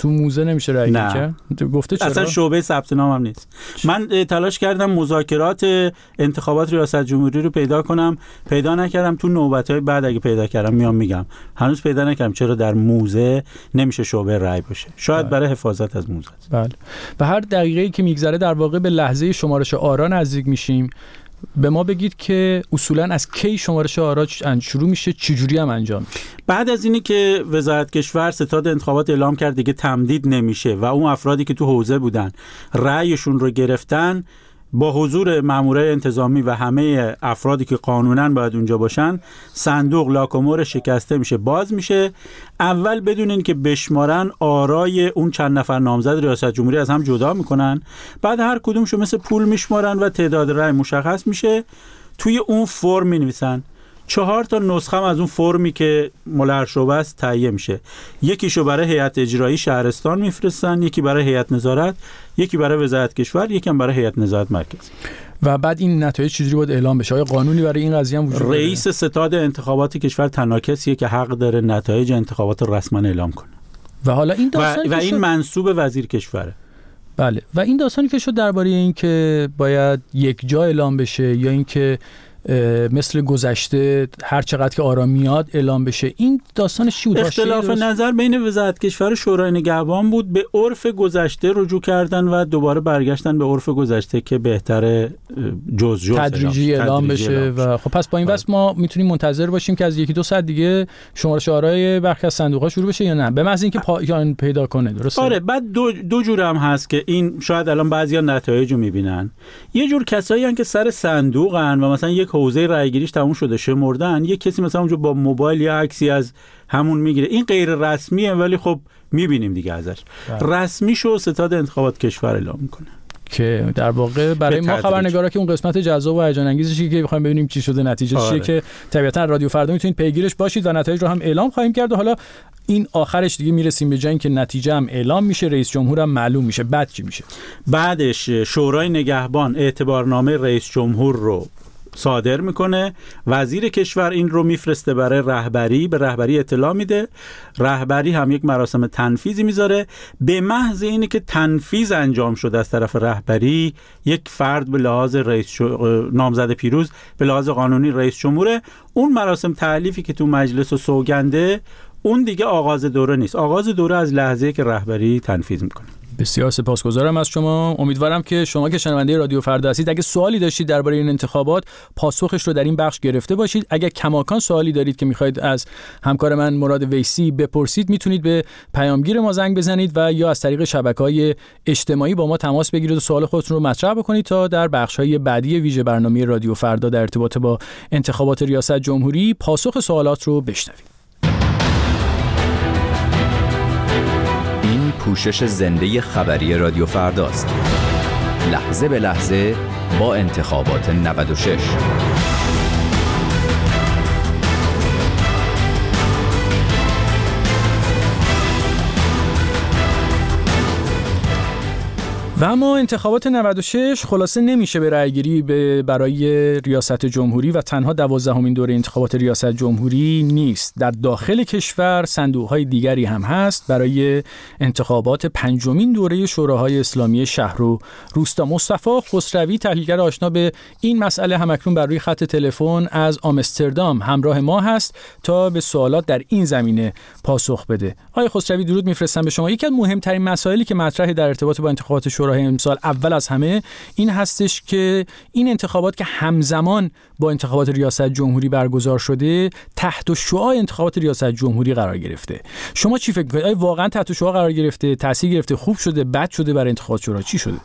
تو موزه نمیشه رأی کرد؟ گفته چرا؟ اصلا شعبه ثبت نام هم نیست. من تلاش کردم مذاکرات انتخابات ریاست جمهوری رو پیدا کنم، پیدا نکردم. تو نوبت‌های بعد اگه پیدا کردم میگم. هنوز پیدا نکردم چرا در موزه نمیشه شعبه رأی باشه. شاید برای حفاظت از موزه. بله. و هر دقیقه‌ای که میگذره در واقع به لحظه شمارش آرا نزدیک میشیم. به ما بگید که اصولاً از کی شمارش آرا شروع میشه، چجوری هم انجام میشه؟ بعد از اینی که وزارت کشور ستاد انتخابات اعلام کرد دیگه تمدید نمیشه و اون افرادی که تو حوزه بودن رأیشون رو گرفتن، با حضور مامورای انتظامی و همه افرادی که قانوناً باید اونجا باشن، صندوق لاک‌ومور شکسته میشه، باز میشه. اول بدون این که بشمارن آرای اون چند نفر نامزد ریاست جمهوری از هم جدا میکنن، بعد هر کدومشو مثل پول میشمارن و تعداد رأی مشخص میشه. توی اون فرم مینویسن. 4 تا نسخه از اون فرمی که ملحق شعبه است تهیه میشه. یکیشو برای هیئت اجرایی شهرستان میفرستن، یکی برای هیئت نظارت، یکی برای وزارت کشور، یکی هم برای هیئت نظارت مرکزی. و بعد این نتایج چجوری باید اعلام بشه؟ آیا قانونی برای این قضیه هم وجود داره؟ رئیس ستاد انتخابات کشور تنها کسیه که حق داره نتایج انتخابات رسما اعلام کنه. و حالا این داستانی و این منصوب وزیر کشوره. بله. و این داستانی که شد درباره این که باید یک جا اعلام بشه یا این که مثل گذشته هر چقدر که آرا میاد اعلام بشه، این داستانش چی بود؟ اختلاف نظر بین وزارت کشور و شورای نگهبان بود. به عرف گذشته رجوع کردن و دوباره برگشتن به عرف گذشته که بهتره جزء تدریجی اعلام بشه. و خب پس با این واسه ما میتونیم منتظر باشیم که از 1-2 ساعت دیگه شمارش آرای برخی از صندوق‌ها شروع بشه یا نه، به محض اینکه پایان پیدا کنه. درسته؟ آره. بعد دو جور هم هست که این شاید الان بعضیا نتایجو میبینن. یه جور کسایی هستن که سر صندوقن و مثلا یک حوزه رایگیریش تموم شده شمردن، یک کسی مثلا اونجا با موبایل یا عکسی از همون میگیره. این غیر رسمیه ولی خب میبینیم دیگه ازش. رسمیشو ستاد انتخابات کشور اعلام میکنه که در واقع برای ما خبرنگارا که اون قسمت جذاب و هیجان انگیزی که بخوایم ببینیم چی شده، نتیجه چیه، که طبیعتا رادیو فردا میتونید پیگیرش باشید و نتایج رو هم اعلام خواهیم کرد. و حالا این آخرش دیگه میرسیم به جایی که نتیجه هم اعلام میشه، رئیس جمهور هم معلوم میشه. بعد چی میشه؟ بعدش شورای نگهبان اعتبارنامه رئیس جمهور رو صادر میکنه، وزیر کشور این رو میفرسته برای رهبری، به رهبری اطلاع میده، رهبری هم یک مراسم تنفیذی میذاره. به محض اینی که تنفیذ انجام شده از طرف رهبری، یک فرد به لحاظ نامزد پیروز به لحاظ قانونی رئیس جمهوره، اون مراسم تألیفی که تو مجلس و سوگنده، اون دیگه آغاز دوره نیست. آغاز دوره از لحظه‌ای که رهبری تنفیذ میکنه. بسیار سپاسگزارم از شما. امیدوارم که شما که شنونده رادیو فردا هستید، اگه سوالی داشتید درباره این انتخابات، پاسخش رو در این بخش گرفته باشید. اگه کماکان سوالی دارید که میخواید از همکار من مراد ویسی بپرسید، میتونید به پیامگیر ما زنگ بزنید و یا از طریق شبکه‌های اجتماعی با ما تماس بگیرید و سوال خودتون رو مطرح بکنید تا در بخش‌های بعدی ویژه برنامه رادیو فردا در ارتباط با انتخابات ریاست جمهوری پاسخ سوالات رو بشنوید. پوشش زنده خبری رادیو فرداست. لحظه به لحظه با انتخابات 96. و اما انتخابات 96 خلاصه نمیشه به رأیگیری برای ریاست جمهوری و تنها 12مین دوره انتخابات ریاست جمهوری نیست. در داخل کشور صندوق‌های دیگری هم هست برای انتخابات 5مین دوره شوراهای اسلامی شهر و روستا. مصطفی خسروی، تحلیلگر آشنا به این مسئله، همکنون بر روی خط تلفن از آمستردام همراه ما هست تا به سوالات در این زمینه پاسخ بده. آقای خسروی، درود میفرستم به شما. یکی از مهمترین مسائلی که مطرحه در ارتباط با انتخابات شورای امسال، اول از همه این هستش که این انتخابات که همزمان با انتخابات ریاست جمهوری برگزار شده، تحت شعاع انتخابات ریاست جمهوری قرار گرفته. شما چی فکر می‌کنید؟ آیا واقعا تحت شعاع قرار گرفته، تاثیر گرفته، خوب شده، بد شده برای انتخابات شورا؟ چی شده؟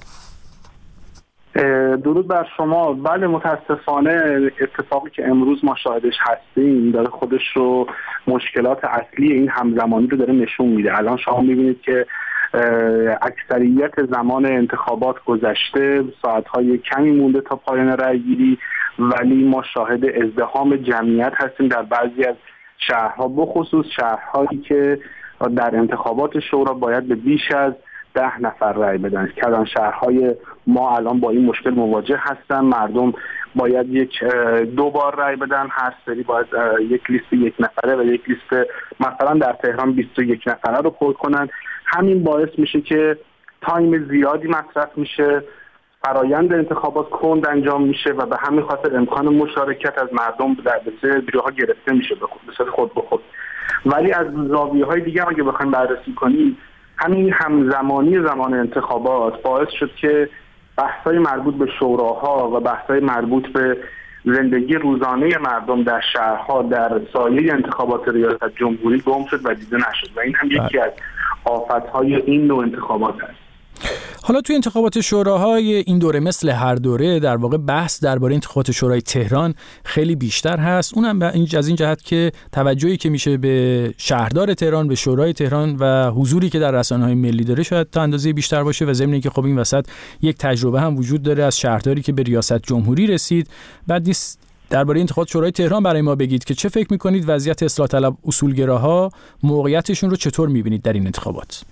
درود بر شما. بله، متاسفانه اتفاقی که امروز ما شاهدش هستیم داره خودش رو، مشکلات اصلی این همزمانی رو داره نشون میده. الان شما میبینید که اکثریت زمان انتخابات گذشته، ساعتهای کمی مونده تا پایان رأیگیری، ولی ما شاهد ازدحام جمعیت هستیم در بعضی از شهرها، بخصوص شهرهایی که در انتخابات شورا باید به بیش از 10 نفر رأی بدن. کدام شهرهای ما الان با این مشکل مواجه هستن. مردم باید 2 بار رأی بدن، هر سری باید یک لیست 1 نفره و یک لیست مثلا در تهران 21 نفره رو پر کنن. همین باعث میشه که تایم زیادی مصرف میشه، فرایند انتخابات کند انجام میشه و به همین خاطر امکان مشارکت از مردم در بسیار جاها گرفته میشه به صورت خود به خود. ولی از زاویه‌های دیگه اگه بخوایم بررسی کنیم، همین همزمانی زمان انتخابات باعث شد که بحث‌های مربوط به شوراها و بحث‌های مربوط به زندگی روزانه مردم در شهرها در سایه انتخابات ریاست جمهوری گم شد و دیده نشد و این هم یکی از آفت‌های این نوع انتخابات است. حالا توی انتخابات شوراهای این دوره مثل هر دوره در واقع بحث درباره انتخابات شورای تهران خیلی بیشتر هست. اونم از این جهت که توجهی که میشه به شهردار تهران، به شورای تهران و حضوری که در رسانه‌های ملی داره شاید تا اندازه بیشتر باشه و ضمن اینکه خب این وسط یک تجربه هم وجود داره از شهرداری که به ریاست جمهوری رسید. بعد درباره انتخابات شورای تهران برای ما بگید که چه فکر می‌کنید وضعیت اصلاح طلب اصولگراها موقعیتشون رو چطور می‌بینید در این انتخابات؟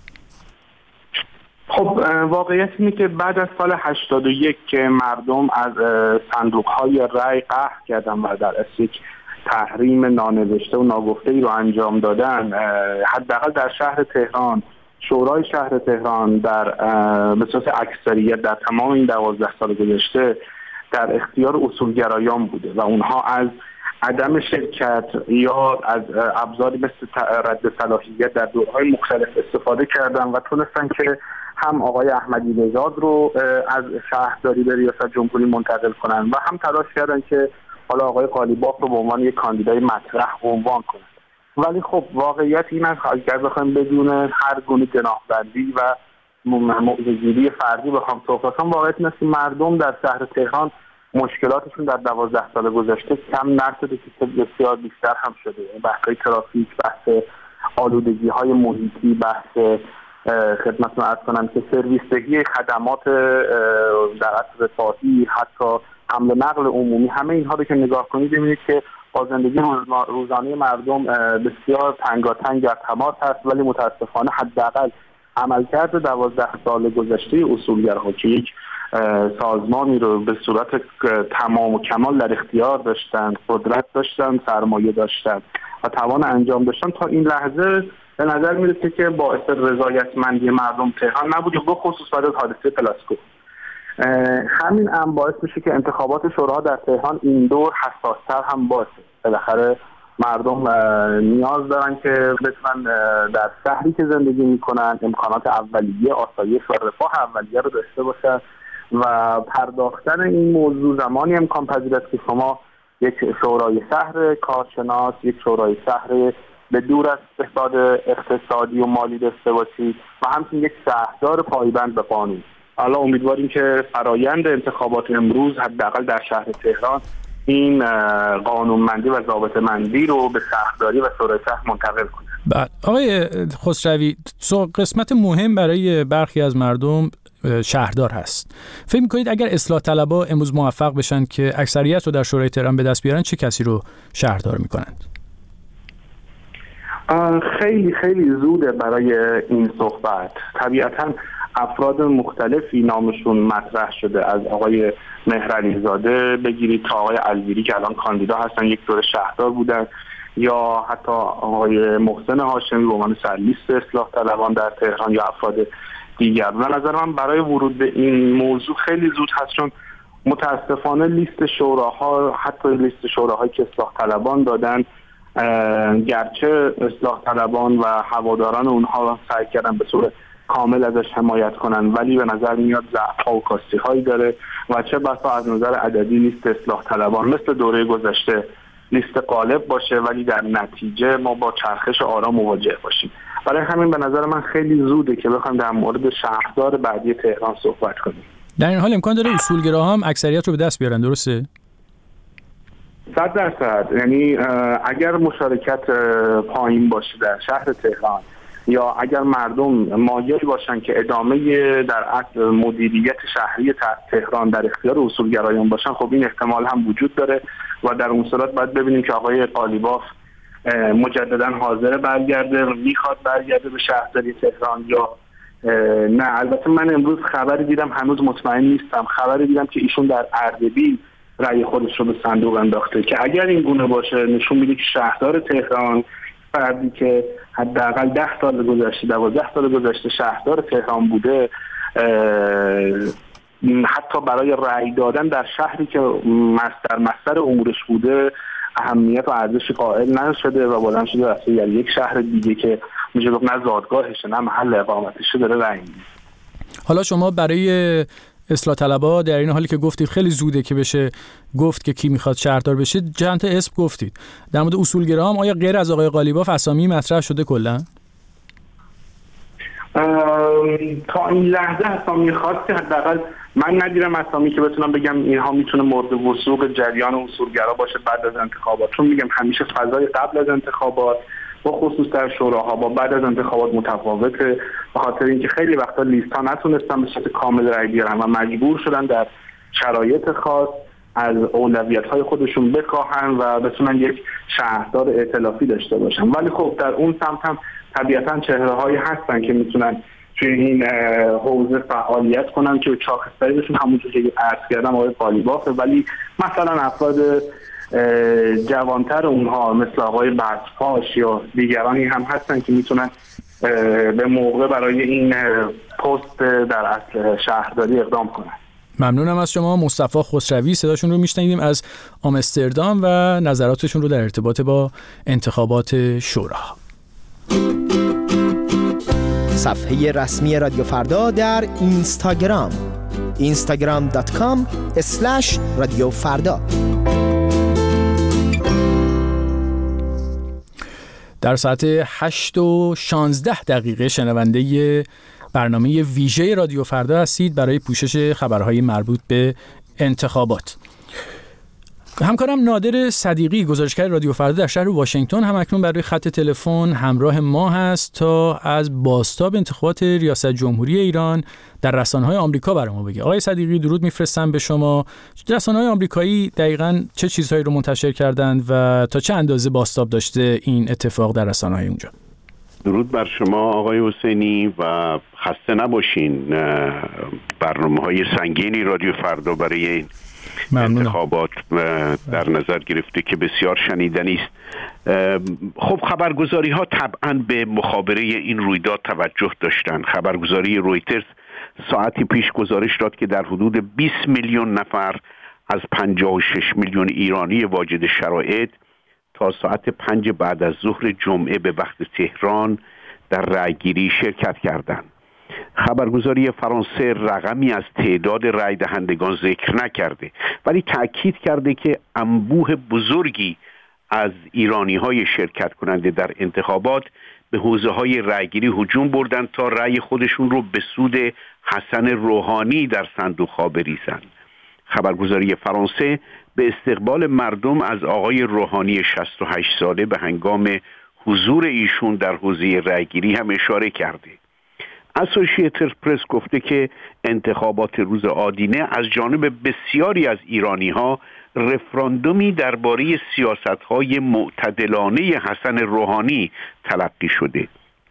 خب واقعیت اینه که بعد از سال 81 که مردم از صندوق‌های رای قهر کردن و در اصل یک تحریم نانوشته و ناگفته‌ای رو انجام دادن، حداقل در شهر تهران، شورای شهر تهران در به صورت اکثریت در تمام این 12 سال گذشته در اختیار اصولگرایان بوده و اونها از عدم شرکت یا از ابزاری مثل رد صلاحیت در دورهای مختلف استفاده کردن و تونستن که هم آقای احمدی نژاد رو از شهرداری به ریاست جمهوری منتقل کنن و هم تلاش کردن که حالا آقای قالیباف رو به عنوان یک کاندیدای مطرح عنوان کنن. ولی خب واقعیت این است اگر بخوایم بدون هر گونه جناح‌بندی و موضع‌گیری فردی بخوام صحبت کنم، واقعیت این است که مردم در شهر تهران مشکلاتشون در 12 سال گذشته کم نشده که بسیار بیشتر هم شده. بحث‌های ترافیک، بحث آلودگی‌های محیطی، بحث خدمتتون عرض کنم که سرویسدهی خدمات در اصل رفاهی، حتی حمل و نقل عمومی، همه اینها رو که نگاه کنید ببینید که با زندگی روزانه مردم بسیار تنگاتنگ در تماس هست. ولی متاسفانه حداقل عملکرد 12 سال گذشته اصولگراها که یک سازمانی رو به صورت تمام و کمال در اختیار داشتن، قدرت داشتن، سرمایه داشتن و توان انجام داشتن، تا این لحظه به نظر میرسه که باعث رضایتمندی مردم تهران نبوده، به خصوص بعد از حادثه پلاسکو. همین هم باعث میشه که انتخابات شوراها در تهران این دور حساس‌تر هم باشه. بالاخره مردم نیاز دارن که بتونن در شهری که زندگی میکنن امکانات اولیه، آسایش و رفاه اولیه رو داشته باشن و پرداختن این موضوع زمانی امکان پذیر است که شما یک شورای شهر کارشناس، یک شورای شهر به دور از فساد اقتصادی و مالی داشته باشید و همچنین یک شهردار پایبند به قانون. حالا امیدواریم که فرایند انتخابات امروز حداقل در شهر تهران این قانونمندی و ضابطه‌مندی رو به شهرداری و شورای شهر منتقل کنه. بله آقای خسروی، قسمت مهم برای برخی از مردم شهردار هست. فکر می‌کنید اگر اصلاح طلبها امروز موفق بشن که اکثریت رو در شورای تهران به دست بیارن، چه کسی رو شهردار می‌کنند؟ خیلی خیلی زوده برای این صحبت. طبیعتاً افراد مختلفی نامشون مطرح شده، از آقای مهرعلیزاده بگیرید تا آقای الویری که الان کاندیدا هستن، یک دوره شهردار بودن، یا حتی آقای محسن هاشمی به عنوان سرلیست اصلاح طلبان در تهران یا افراد دیگر. به نظر من برای ورود به این موضوع خیلی زود هست، چون متاسفانه لیست شوراها، حتی لیست شوراهایی که اصلاح طلبان دادن، گرچه اصلاح طلبان و هواداران اونها سعی کردن به صورت کامل ازش حمایت کنن، ولی به نظر میاد ضعف‌ها و کاستی‌هایی داره و چه بسا از نظر عددی لیست اصلاح طلبان مثل دوره گذشته لیست غالب باشه ولی در نتیجه ما با چرخش آرام مواجه باشیم. برای همین به نظر من خیلی زوده که بخوایم در مورد شهردار بعدی تهران صحبت کنیم. در این حال امکان داره اصولگراها هم اکثریت رو به دست بیارن، درسته؟ 100%. یعنی اگر مشارکت پایین باشه در شهر تهران یا اگر مردم مایل باشن که ادامه در اصل مدیریت شهری تهران در اختیار اصولگرایان باشن، خب این احتمال هم وجود داره و در اون صورت باید ببینیم که آقای قالیباف مجددا حاضر برگرده و میخواد برگرده به شهرداری تهران یا نه. البته من امروز خبری دیدم، هنوز مطمئن نیستم، خبری دیدم که ایشون در اردبیل رأی خودش رو به صندوق انداخته که اگر این گونه باشه نشون میده که شهردار تهران فردی که حداقل 10 سال گذشته 12 سال گذشته شهردار تهران بوده حتی برای رأی دادن در شهری که مصدر امورش بوده اهمیت و ارزش قائل نشده و بلند شده رفته یک شهر دیگه که میشه گفت نه زادگاهشه نه محل اقامتشه داره رأی میده. حالا شما برای اصلاح طلبها در این حالی که گفتید خیلی زوده که بشه گفت که کی میخواد شهردار بشه، چند تا اسم گفتید. در مورد اصولگرا هم آیا غیر از آقای قالیباف اسامی مطرح شده کلا؟ تا این لحظه اسامی خاصی حداقل من ندیدم، اسامی که بتونم بگم اینها میتونه مورد وثوق جریان اصولگرا باشه بعد از انتخابات. چون میگم همیشه فضای قبل از انتخابات با خصوص در شوراها با بعد از انتخابات متفاوته، به خاطر اینکه خیلی وقتا لیست ها نتونستن به صورت کامل رای بیارن و مجبور شدن در شرایط خاص از اولویت های خودشون بکاهن و بتونن یک شهردار ائتلافی داشته باشن. ولی خب در اون سمت هم طبیعتا چهره هایی هستن که میتونن توی این حوزه فعالیت کنن که شاخص‌ترینشون همونجور که عرض کردم آقای قالیبافه، ولی مثلا افراد جوانتر اونها مثل آقای بطفاش یا دیگرانی هم هستن که میتونن به موقع برای این پست در اصل شهرداری اقدام کنن. ممنونم از شما. مصطفی خسروی صداشون رو میشنیدیم از آمستردام و نظراتشون رو در ارتباط با انتخابات شورا. صفحه رسمی رادیو فردا در اینستاگرام instagram.com/رادیو فردا. در ساعت 8:16 شنونده برنامه ویژه رادیو فردا هستید برای پوشش خبرهای مربوط به انتخابات. همکارم نادر صدیقی گزارشگر رادیو فردا در شهر واشنگتن هم اکنون برای خط تلفن همراه ما هست تا از بازتاب انتخابات ریاست جمهوری ایران در رسانه‌های آمریکا برای ما بگه. آقای صدیقی درود میفرستم به شما. رسانه‌های آمریکایی دقیقاً چه چیزهایی رو منتشر کردند و تا چه اندازه بازتاب داشته این اتفاق در رسانه‌های اونجا؟ درود بر شما آقای حسینی و خسته نباشین. برنامه‌های سنگینی رادیو فردا برای این انتخابات در نظر گرفته که بسیار شنیدنی است. خب خبرگزاری ها طبعا به مخابره این رویداد توجه داشتند. خبرگزاری رویترز ساعتی پیش گزارش داد که در حدود 20 میلیون نفر از 56 میلیون ایرانی واجد شرایط تا ساعت 5 بعد از ظهر جمعه به وقت تهران در رأیگیری شرکت کردند. خبرگزاری فرانسه رقمی از تعداد رای دهندگان ذکر نکرده، ولی تأکید کرده که انبوه بزرگی از ایرانی‌های شرکت کننده در انتخابات به حوزه‌های رایگیری هجوم بردند تا رای خودشون رو به سود حسن روحانی در صندوق‌ها بریزند. خبرگزاری فرانسه به استقبال مردم از آقای روحانی 68 ساله به هنگام حضور ایشون در حوزه رایگیری هم اشاره کرده. اسوسییتد پرس گفته که انتخابات روز آدینه از جانب بسیاری از ایرانی‌ها رفراندومی درباره سیاست‌های معتدلانه حسن روحانی تلقی شده.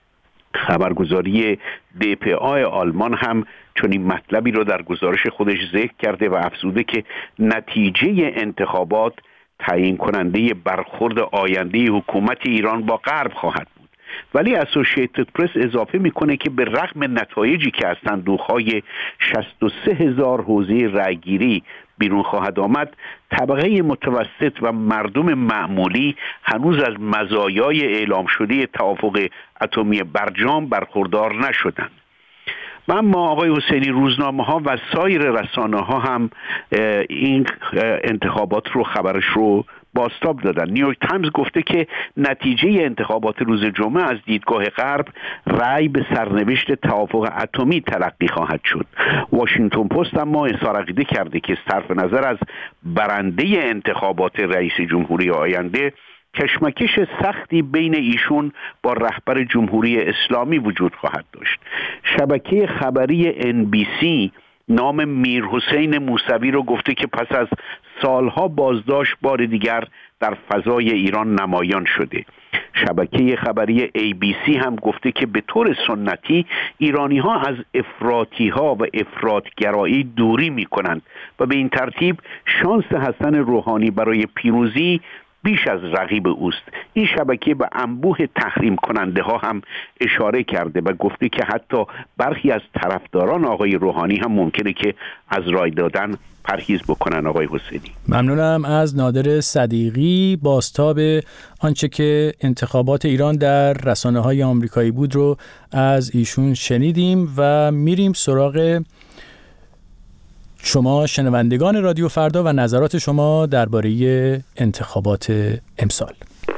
خبرگزاری DPA آلمان هم چنین مطلبی را در گزارش خودش ذکر کرده و افزوده که نتیجه انتخابات تعیین کننده برخورد آینده حکومت ایران با غرب خواهد بود. ولی اسوسییتد پرس اضافه میکنه که به رغم نتایجی که از صندوق‌های 63,000 حوزه رأیگیری بیرون خواهد آمد، طبقه متوسط و مردم معمولی هنوز از مزایای اعلام شده توافق اتمی برجام برخوردار نشدند. و اما آقای حسینی روزنامه‌ها و سایر رسانه‌ها هم این انتخابات رو خبرش رو بازتاب دادن. نیویورک تایمز گفته که نتیجه انتخابات روز جمعه از دیدگاه غرب رأی به سرنوشت توافق اتمی تلقی خواهد شد. واشنگتن پست اما اظهار عقیده کرده که صرف نظر از برنده انتخابات رئیس جمهوری آینده کشمکش سختی بین ایشون با رهبر جمهوری اسلامی وجود خواهد داشت. شبکه خبری NBC نام میر حسین موسوی رو گفته که پس از سالها بازداشت بار دیگر در فضای ایران نمایان شده. شبکه خبری ABC هم گفته که به طور سنتی ایرانی ها از افراطی ها و افراطگرایی دوری می کنند و به این ترتیب شانس حسن روحانی برای پیروزی بیش از رقیب اوست. این شبکه به انبوه تحریم کننده ها هم اشاره کرده و گفته که حتی برخی از طرفداران آقای روحانی هم ممکنه که از رای دادن پرهیز بکنن. آقای حسینی، ممنونم از نادر صدیقی. بازتاب آنچه که انتخابات ایران در رسانه‌های آمریکایی بود رو از ایشون شنیدیم و میریم سراغ شما شنوندگان رادیو فردا و نظرات شما درباره انتخابات امسال.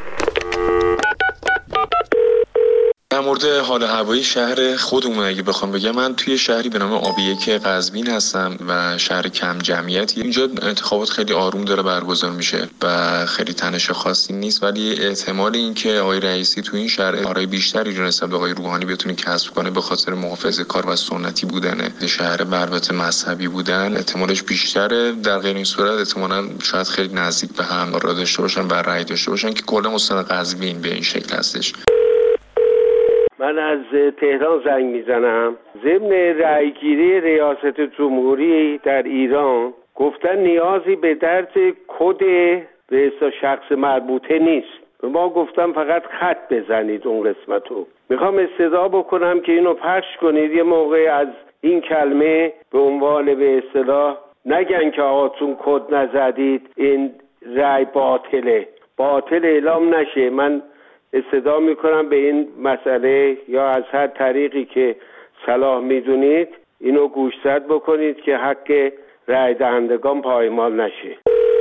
در مورد حال هوایی شهر خودمون اگه بخوام بگم، من توی شهری به نام آبیک قزوین هستم و شهر کم جمعیتی. اینجا انتخابات خیلی آروم داره برگزار میشه و خیلی تنش خاصی نیست، ولی احتمال این که آقای رئیسی تو این شهر آرای بیشتری رو نسبت به آقای روحانی بتونه کسب کنه به خاطر محافظه‌کار و سنتی بودن شهر و البته مذهبی بودن احتمالش بیشتره. در غیر این صورت احتمالاً شاید خیلی نزدیک به هم قرار داشته باشن و رأی داشته باشن که کلا استان قزوین به این شکل هستش. من از تهران زنگ میزنم. ضمن رأیگیری ریاست جمهوری در ایران گفتن نیازی به درد کد به شخص مربوطه نیست. ما گفتم فقط خط بزنید اون قسمتو. میخوام استدعا بکنم که اینو پخش کنید، یه موقع از این کلمه به عنوان به اصطلاح نگن که آقاتون کد نزدید این رأی باطل اعلام نشه. من استدعا میکنم به این مسئله یا از هر طریقی که صلاح میدونید اینو گوشزد بکنید که حق رأی دهندگان پایمال نشه.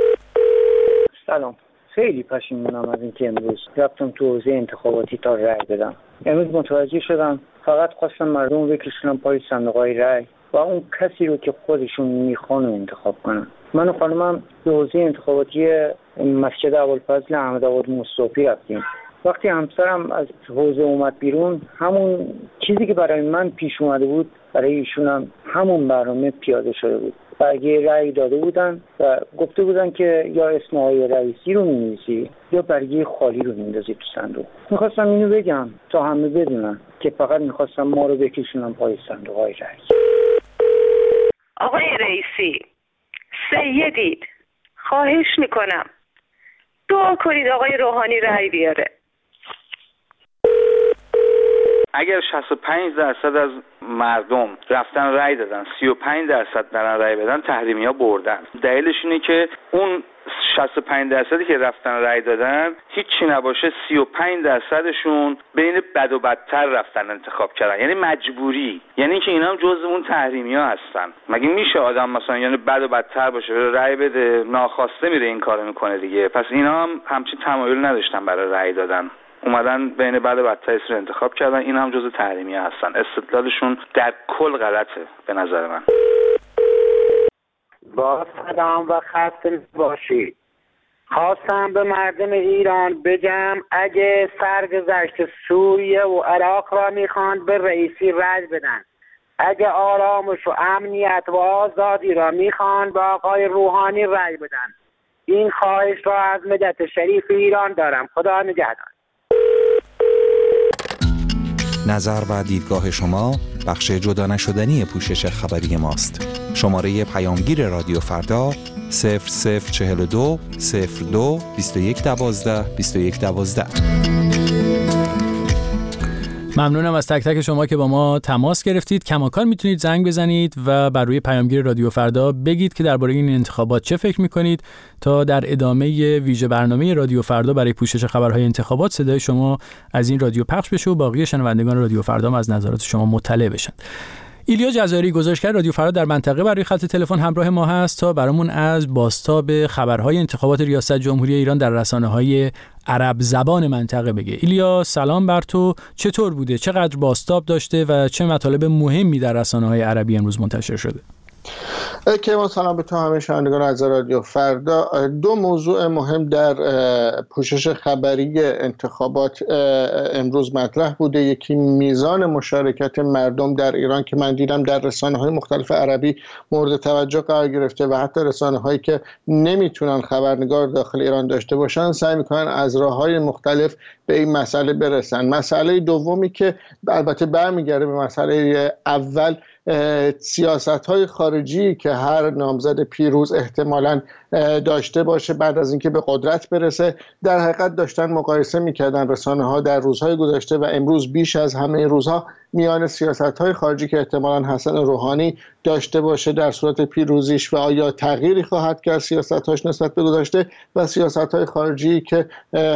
سلام، خیلی پشیمونم از اینکه امروز رفتم تو حوزه انتخاباتی تا رأی بدم. امروز متوجه شدم فقط خواستم مردم رو بکشونم پای صندوق‌های رأی و اون کسی رو که خودشون میخوان انتخاب کنن. من و خانمم به حوزه انتخاباتی مسجد ابوالفضل احمدآباد مصطفی رفتیم. وقتی همسرم از حوزه اومد بیرون، همون چیزی که برای من پیش اومده بود برای ایشون هم همون برنامه پیاده شده بود. برگه رأی داده بودن و گفته بودن که یا اسم آقای رئیسی رو می‌نویسی یا برگه خالی رو میندازی تو صندوق. میخواستم اینو بگم تا همه بدونن که فقط میخواستم ما رو بکشونم پای صندوق‌های رأی. آقای رئیسی، سیدید، خواهش میکنم دعا کنید آقای روحانی رأی بیاره. اگر 65% از مردم رفتن رأی دادن، 35% دارن رأی بدن، تحریمی‌ها بردن. دلیلش اینه که اون 65% که رفتن رأی دادن هیچی نباشه، 35%شون بین بد و بدتر رفتن انتخاب کردن، یعنی مجبوری، یعنی که اینا هم جزء اون تحریمی‌ها هستن. مگه میشه آدم مثلا یعنی بد و بدتر باشه رأی بده، ناخواسته میره این کارو میکنه دیگه. پس اینا هم همچین تمایل نداشتن برای رأی دادن، اومدن بین بد و بدتر رو انتخاب کردن. این هم جزء تحریمی هستن. استدلالشون در کل غلطه به نظر من. با سلام و خسته باشید. خواستم به مردم ایران بگم اگه سرگذشت سوریه و عراق را میخواند به رئیسی رأی بدن، اگه آرامش و امنیت و آزادی را میخواند با آقای روحانی رأی بدن. این خواهش را از ملت شریف ایران دارم. خدا نگهدار. نظر و دیدگاه شما بخش جدا نشدنی پوشش خبری ماست. شماره پیامگیر رادیو فردا 0042 02 2112 2112. ممنونم از تک تک شما که با ما تماس گرفتید. کماکان میتونید زنگ بزنید و بر روی پیامگیر رادیو فردا بگید که درباره این انتخابات چه فکر میکنید تا در ادامه ویژه برنامه رادیو فردا برای پوشش خبرهای انتخابات صدای شما از این رادیو پخش بشه و باقی شنوندگان رادیو فردا هم از نظرات شما مطلع بشن. ایلیا جزاری گزارشگر رادیو فردا در منطقه برای خط تلفن همراه ما هست تا برامون از بازتاب خبرهای انتخابات ریاست جمهوری ایران در رسانه‌های عرب زبان منطقه بگه. ایلیا سلام بر تو، چطور بوده؟ چقدر بازتاب داشته و چه مطالب مهمی در رسانه‌های عربی امروز منتشر شده؟ کیوان سلام به تو، همه شنوندگان از رادیو فردا. دو موضوع مهم در پوشش خبری انتخابات امروز مطرح بوده. یکی میزان مشارکت مردم در ایران که من دیدم در رسانه‌های مختلف عربی مورد توجه قرار گرفته و حتی رسانه‌هایی که نمیتونن خبرنگار داخل ایران داشته باشن سعی میکنن از راه‌های مختلف به این مسئله برسن. مسئله دومی که البته برمیگرده به مسئله اول سیاست‌های خارجی که هر نامزد پیروز احتمالاً داشته باشه بعد از اینکه به قدرت برسه، در حقیقت داشتن مقایسه می‌کردن رسانه‌ها در روزهای گذشته و امروز بیش از همه روزها میان سیاست‌های خارجی که احتمالاً حسن روحانی داشته باشه در صورت پیروزیش و آیا تغییری خواهد کرد سیاست‌هاش نسبت به گذشته و سیاست‌های خارجی که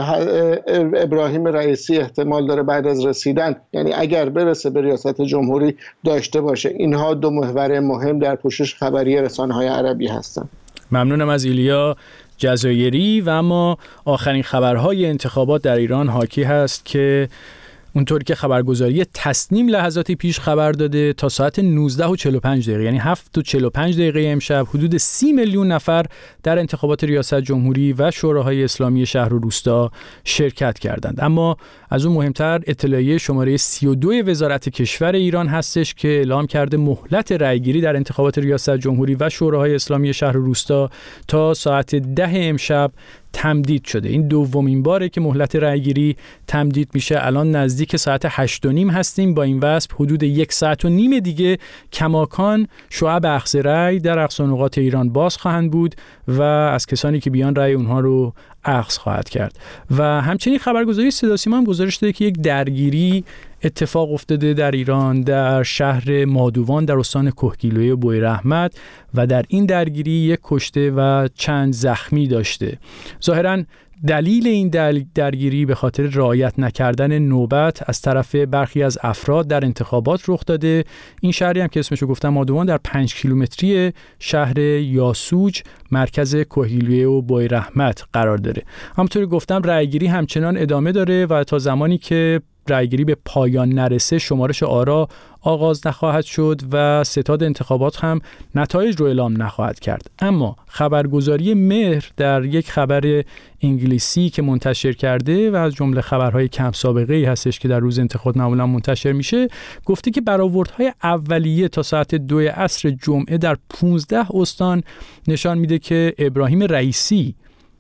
ابراهیم رئیسی احتمال داره بعد از رسیدن، یعنی اگر برسه به ریاست جمهوری، داشته باشه. اینها دو محور مهم در پوشش خبری رسانه‌های عربی هستند. ممنونم از ایلیا جزایری. و اما آخرین خبرهای انتخابات در ایران حاکی هست که اونطوری که خبرگزاری تسنیم لحظاتی پیش خبر داده تا ساعت 19:45 یعنی 7:45 امشب حدود 30 میلیون نفر در انتخابات ریاست جمهوری و شوراهای اسلامی شهر و روستا شرکت کردند. اما از اون مهمتر اطلاعیه شماره 32 وزارت کشور ایران هستش که اعلام کرده مهلت رأیگیری در انتخابات ریاست جمهوری و شوراهای اسلامی شهر و روستا تا ساعت 10 امشب تمدید شده. این دومین باره که مهلت رأیگیری تمدید میشه. الان نزدیک ساعت 8:30 هستیم. با این وضع حدود 1.5 ساعت دیگه کماکان شعب اخذ رأی در اقصا نقاط ایران باز خواهند بود و از کسانی که بیان رأی اونها رو اخذ خواهد کرد. و همچنین خبرگزاری صدا سیما هم گزارش داده که یک درگیری اتفاق افتاده در ایران در شهر مادوان در استان کهگیلویه بویراحمد و در این درگیری یک کشته و چند زخمی داشته. ظاهراً دلیل این درگیری به خاطر رعایت نکردن نوبت از طرف برخی از افراد در انتخابات رخ داده. این شهری هم که اسمشو گفتم مادوان در 5 کیلومتری شهر یاسوج مرکز کهگیلویه و بویراحمد قرار داره. همونطوری گفتم رأیگیری همچنان ادامه داره و تا زمانی که رأیگیری به پایان نرسه شمارش آرا آغاز نخواهد شد و ستاد انتخابات هم نتایج رو اعلام نخواهد کرد. اما خبرگزاری مهر در یک خبر انگلیسی که منتشر کرده و از جمله خبرهای کم سابقه ای هستش که در روز انتخابات معمولا منتشر میشه، گفته که برآوردهای اولیه تا ساعت 2 عصر جمعه در 15 استان نشان میده که ابراهیم رئیسی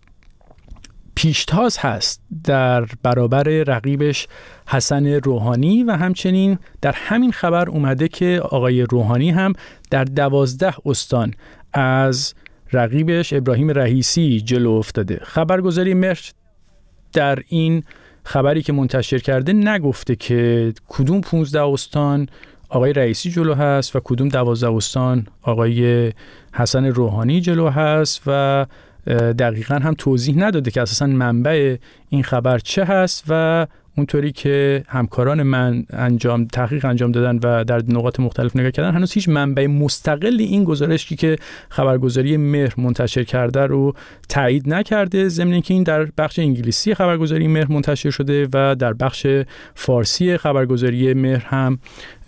پیشتاز هست در برابر رقیبش حسن روحانی و همچنین در همین خبر اومده که آقای روحانی هم در 12 استان از رقیبش ابراهیم رئیسی جلو افتاده. خبرگزاری مهر در این خبری که منتشر کرده نگفته که کدوم 15 استان آقای رئیسی جلو هست و کدوم 12 استان آقای حسن روحانی جلو هست و دقیقاً هم توضیح نداده که اساساً منبع این خبر چه هست و اونطوری که همکاران من تحقیق انجام دادن و در نقاط مختلف نگاه کردن هنوز هیچ منبع مستقلی این گزارشی که خبرگزاری مهر منتشر کرده رو تایید نکرده، ضمن اینکه این در بخش انگلیسی خبرگزاری مهر منتشر شده و در بخش فارسی خبرگزاری مهر هم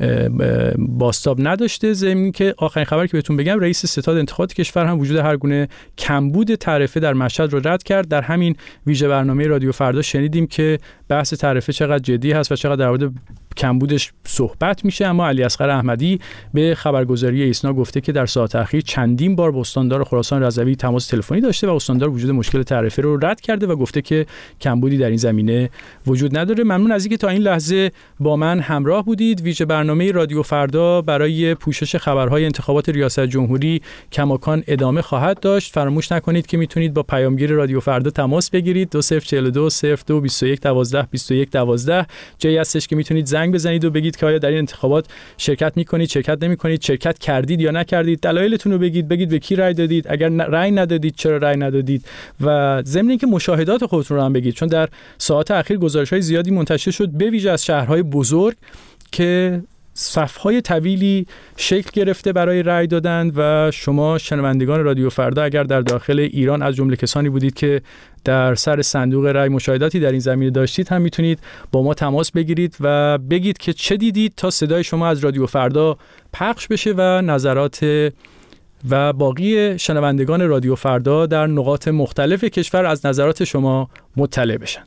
بازتاب نداشته. ضمن اینکه آخرین خبر که بهتون بگم رئیس ستاد انتخابات کشور هم وجود هر گونه کمبود تعرفه در مشهد رو رد کرد. در همین ویژه برنامه رادیو فردا شنیدیم که بحث تعرفه چقدر جدی هست و چقدر در مورد کمبودش صحبت میشه، اما علیاصغر احمدی به خبرگزاری ایسنا گفته که در ساعات اخیر چندین بار با استاندار خراسان رضوی تماس تلفنی داشته و استاندار وجود مشکل تعرفه رو رد کرده و گفته که کمبودی در این زمینه وجود نداره. ممنون از اینکه تا این لحظه با من همراه بودید. ویژه برنامه رادیو فردا برای پوشش خبرهای انتخابات ریاست جمهوری کماکان ادامه خواهد داشت. فراموش نکنید که میتونید با پیامگیر رادیو فردا تماس بگیرید 2042 02 21 12 21 12. جایی هستش که میتونید زنگ بزنید و بگید که آیا در این انتخابات شرکت میکنید، شرکت نمیکنید، شرکت کردید یا نکردید، دلایلتون رو بگید به کی رأی دادید، اگر رأی ندادید چرا رأی ندادید و ضمن اینکه مشاهدات خودتون رو هم بگید، چون در ساعات اخیر گزارش‌های زیادی منتشر شد به ویژه از شهرهای بزرگ که صف‌های طویلی شکل گرفته برای رأی دادن و شما شنوندگان رادیو فردا اگر در داخل ایران از جمله کسانی بودید که در سر صندوق رأی مشاهداتی در این زمینه داشتید هم میتونید با ما تماس بگیرید و بگید که چه دیدید تا صدای شما از رادیو فردا پخش بشه و نظرات و باقی شنوندگان رادیو فردا در نقاط مختلف کشور از نظرات شما مطلع بشن.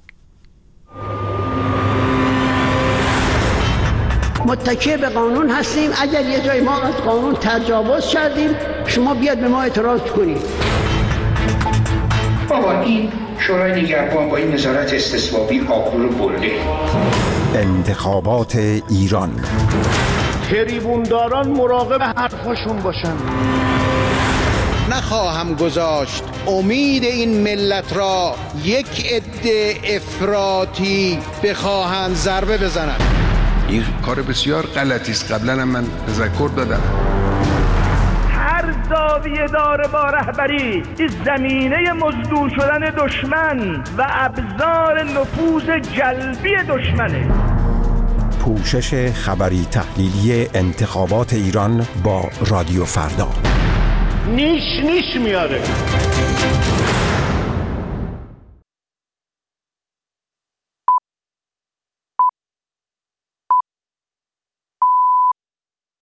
متکی به قانون هستیم. اگر یه جای ما از قانون تجاوز کردیم شما بیاد به ما اعتراض کنید. بابا این شورای نگهبان با این نظارت استثبابی آبرو رو برده. انتخابات ایران تریبونداران مراقب حرفاشون باشن. نخواهم گذاشت امید این ملت را یک عده افراطی بخواهند ضربه بزنند. این کار بسیار غلطی است. قبلا هم من تذکر دادم. هر زاویه داره با رهبری زمینه مزدور شدن دشمن و ابزار نفوذ جلبی دشمنه. پوشش خبری تحلیلی انتخابات ایران با رادیو فردا. نیش نیش میاره.